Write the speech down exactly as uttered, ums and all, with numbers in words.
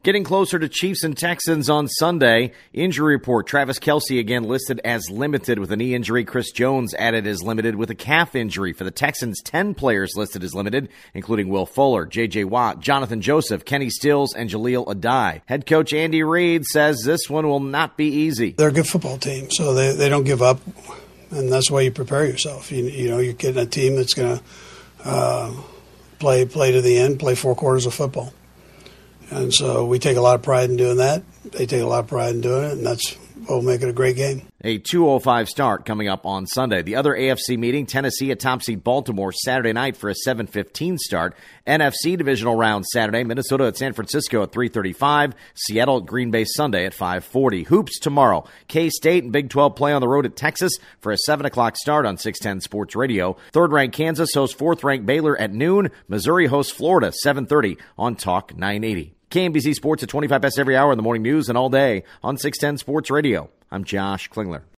Getting closer to Chiefs and Texans on Sunday. Injury report. Travis Kelce again listed as limited with a knee injury. Chris Jones added as limited with a calf injury. For the Texans, ten players listed as limited, including Will Fuller, J J. Watt, Jonathan Joseph, Kenny Stills, and Jaleel Adai. Head coach Andy Reid says this one will not be easy. They're a good football team, so they, they don't give up, and that's why you prepare yourself. You, you know, you're getting a team that's going to uh, play play to the end, play four quarters of football. And so we take a lot of pride in doing that. They take a lot of pride in doing it, and that's what will make it a great game. A two oh five start coming up on Sunday. The other A F C meeting, Tennessee at top seed Baltimore Saturday night for a seven fifteen start. N F C divisional round Saturday, Minnesota at San Francisco at three thirty-five. Seattle at Green Bay Sunday at five forty. Hoops tomorrow. K-State and Big twelve play on the road at Texas for a seven o'clock start on six ten Sports Radio. Third-ranked Kansas hosts fourth-ranked Baylor at noon. Missouri hosts Florida seven thirty on Talk nine eighty. K M B C Sports at twenty-five past every hour in the morning news and all day on six ten Sports Radio. I'm Josh Klingler.